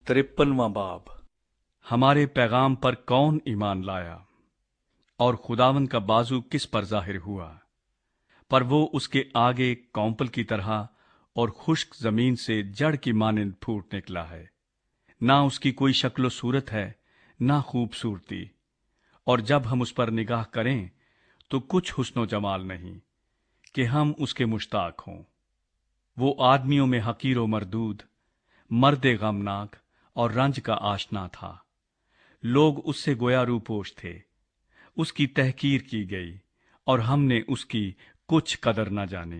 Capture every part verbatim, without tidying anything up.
तिरपनवां बाब। हमारे पैगाम पर कौन ईमान लाया और खुदावन का बाजू किस पर जाहिर हुआ। पर वो उसके आगे कौंपल की तरह और खुश्क जमीन से जड़ की मानिंद फूट निकला है। ना उसकी कोई शक्लो सूरत है, ना खूबसूरती, और जब हम उस पर निगाह करें तो कुछ हुस्नो जमाल नहीं कि हम उसके मुश्ताक हों। वो आदमियों में हकीर व मरदूद, मर्दे गमनाक और रंज का आशना था। लोग उससे गोया रूपोश थे। उसकी तहकीर की गई और हमने उसकी कुछ कदर न जाने।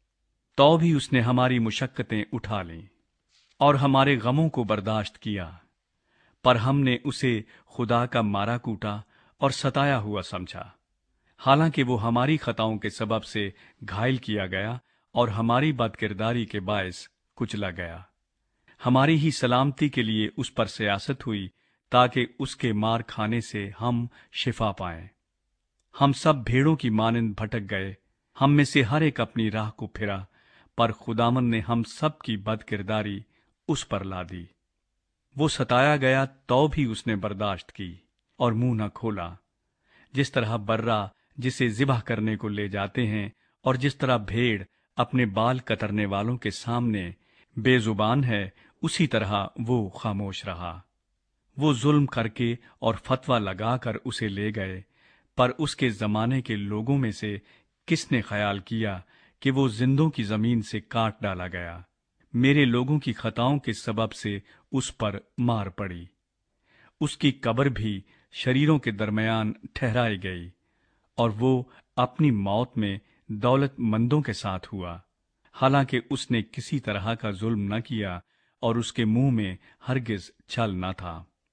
तो भी उसने हमारी मुशक्कतें उठा लीं और हमारे गमों को बर्दाश्त किया। पर हमने उसे खुदा का मारा कूटा और सताया हुआ समझा। हालांकि वो हमारी खताओं के सबब से घायल किया गया और हमारी बदकिरदारी के बायस कुचला गया। हमारी ही सलामती के लिए उस पर सियासत हुई, ताकि उसके मार खाने से हम शिफा पाएं। हम सब भेड़ों की मानिंद भटक गए, हम में से हर एक अपनी राह को फिरा, पर खुदावन ने हम सब की बदकिरदारी उस पर ला दी। वो सताया गया तो भी उसने बर्दाश्त की और मुंह न खोला। जिस तरह बर्रा जिसे जिबह करने को ले जाते हैं और जिस तरह भेड़ अपने बाल कतरने वालों के सामने बेजुबान है, उसी तरह वो खामोश रहा। वो जुल्म करके और फतवा लगाकर उसे ले गए, पर उसके जमाने के लोगों में से किसने ख्याल किया कि वो जिंदों की जमीन से काट डाला गया। मेरे लोगों की खताओं के सबब से उस पर मार पड़ी। उसकी कब्र भी शरीरों के दरमियान ठहराई गई और वो अपनी मौत में दौलतमंदों के साथ हुआ। हालांकि उसने किसी तरह का जुल्म न किया और उसके मुंह में हरगिज छल न था।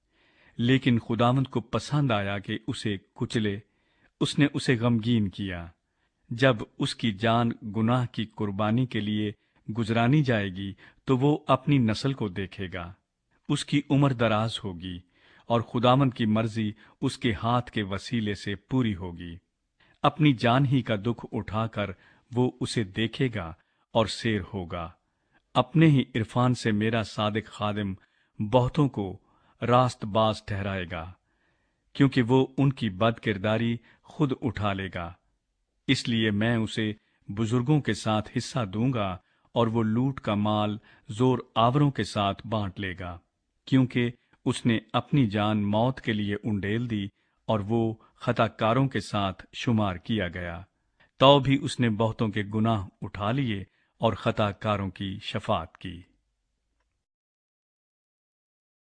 लेकिन खुदावंद को पसंद आया कि उसे कुचले। उसने उसे गमगीन किया। जब उसकी जान गुनाह की कुर्बानी के लिए गुजरानी जाएगी तो वो अपनी नस्ल को देखेगा। उसकी उम्र दराज होगी और खुदावंद की मर्जी उसके हाथ के वसीले से पूरी होगी। अपनी जान ही का दुख उठाकर वो उसे देखेगा और शेर होगा। अपने ही इरफान से मेरा सादिक खादिम बहुतों को रास्तबाज ठहराएगा, क्योंकि वो उनकी बदकिरदारी खुद उठा लेगा। इसलिए मैं उसे बुजुर्गों के साथ हिस्सा दूंगा और वो लूट का माल जोर आवरों के साथ बांट लेगा, क्योंकि उसने अपनी जान मौत के लिए उंडेल दी और वो खताकारों के साथ शुमार किया गया। तो भी उसने बहुतों के गुनाह उठा लिए और खताकारों की शफात की।